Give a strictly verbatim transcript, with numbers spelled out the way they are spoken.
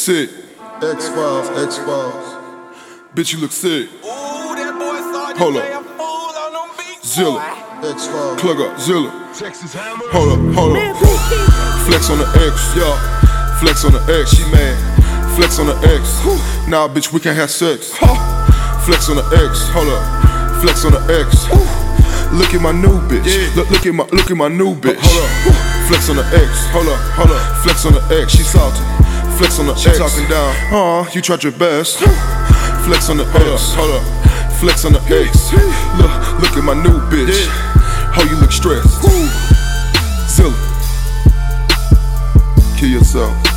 sick. X-Files, X-Files. Bitch, you look sick. Ooh, that boy Sergeant Hold J, up. a fool on them beats, Zilla. X-Files. Plug up, Zilla. Texas Hammer. Hold up, hold up. Flex on the X, yeah. Flex on the X, she mad. Flex on the X. Nah, bitch, we can't have sex. Flex on the X, hold up. Flex on the X. Look at my new bitch. Look, look at my, look at my new bitch. Hold up. Flex on the X. Hold up, hold up. Flex on the X. She salty. Flex on the X. She talking down. Aw, you tried your best. Flex on the X. Hold up. Flex on the X. Look, look at my new bitch. Oh, you look stressed. Zilla. Kill yourself.